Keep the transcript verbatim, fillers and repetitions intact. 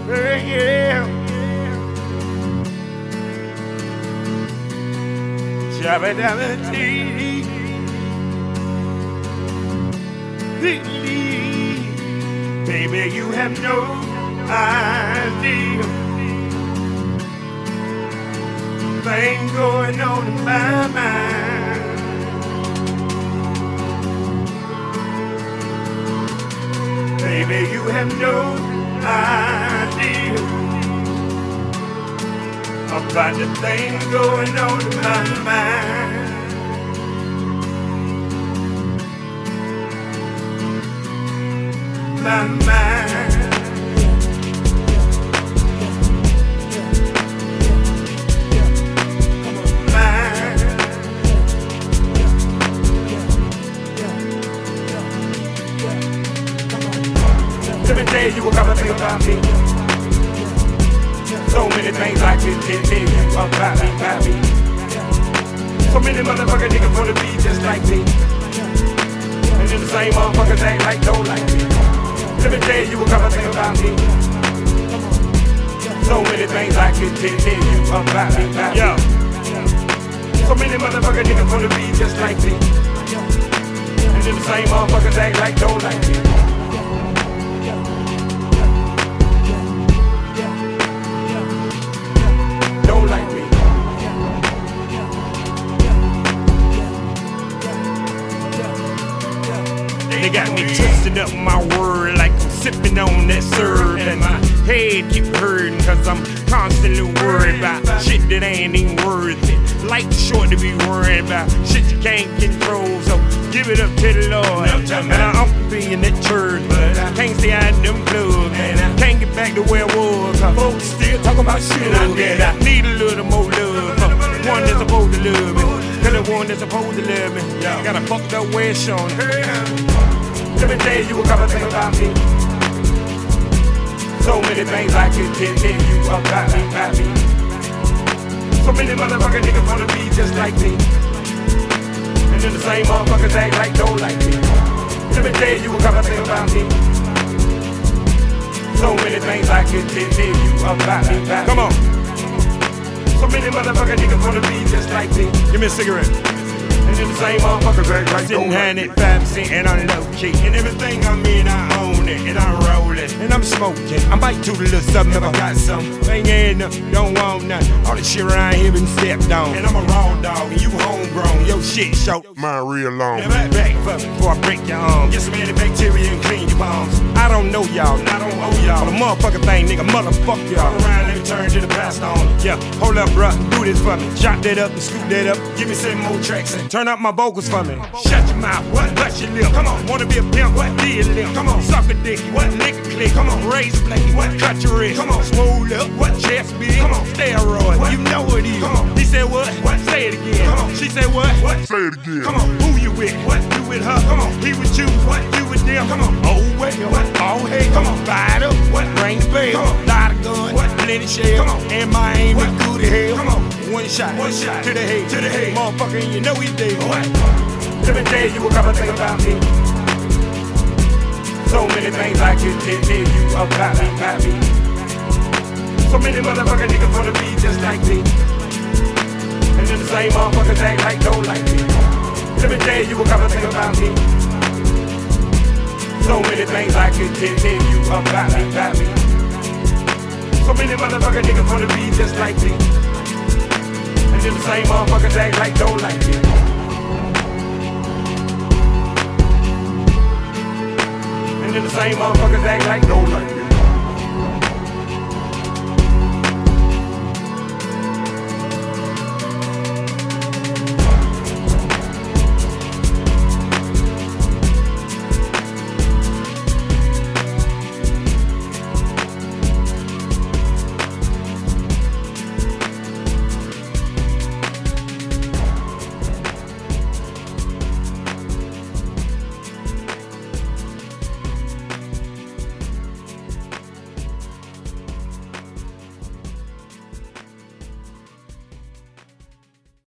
yeah. Shabba-dabba-dee. Baby, you have no idea. Things going on in my mind. Baby, you have no idea about the things going on in my mind. My mind. Let me tell you a couple things about me. So many things I could tell you about me, about me. So many motherfuckers niggas wanna be just like me. And then the same motherfuckers act like don't like me. Let me tell you a couple things about me. So many things I could tell you about me, about me. Yeah. So many motherfuckers niggas wanna be just like me. And then the same motherfuckers act like don't like me. Don't like me. They got me twisting up my word like I'm sipping on that syrup. And my head keep hurting cause I'm constantly worried about shit that ain't even worth it. Life short to be worried about shit you can't control. So give it up to the Lord. And I ought to be in that church, but I can't stay out in them clubs. And I can't get back to where I was cause folks still talking about shit. And I need a little more love. One that's supposed to love me. Cause the one that's supposed to love me got a fucked up way of showing. Let me tell you a couple things about me. So many things I can tell you about me, about me. So many motherfuckers niggas wanna be just like me. And then the same motherfuckers act like don't like me. Let me tell you a couple things about me. So many things I can tell you about me, about me. Come on. So many motherfuckers niggas wanna be just like me. Give me a cigarette. And then the same motherfuckers act like don't like me. five percent and I'm low key. And everything I'm in, I own it. And I'm rolling. And I'm smoking. I might do a little something if I got something. Ain't getting nothing, don't want nothing. All this shit around here been stepped on. And I'm a raw dog and you homegrown. Your shit short. Mine real long. Now back, back for me before I break your arm. Get some antibacterial and clean your palms. I don't know y'all, and I don't owe y'all. The motherfucker thing, nigga, motherfuck y'all. Turn around, let me turn to the past on. Yeah, hold up, bruh, do this for me. Chop that up and scoop that up. Give me seven more tracks and turn up my vocals for me. Shut your mouth, what? Touch your lip. Come on, wanna be a pimp? What? Be a limp. Come on, suck a dick. What? Lick a click. Come on, raise a blade. What? Cut your wrist. Come on, smooth up. What? Chest big. Come on, steroid. What? You know what it is. Come on, he said what? What? Say it again. Come on, she said what? What? Say it again. Come on, who you with? What? You with her? Come on, he with you. What? You with them? Come on, oh well. What? Oh hey. Come on, fired up. What? Ring the bell. Come on, light a gun. What? Plenty shell. Come on, and my aim is good as hell. Come on, one shot. One shot to the head. To the head. Motherfucker, and you know he dead. What? Let me tell you a couple things about me. So many things I can tell you about me, about me. So many motherfuckers niggas wanna be just like me. And then the same motherfuckers act like don't like me. Let me tell you a couple things about me. So many things I can tell you about me, about me. So many motherfuckers niggas wanna be just like me. And then the same motherfuckers act like don't like me. And then the same motherfuckers act like don't like me.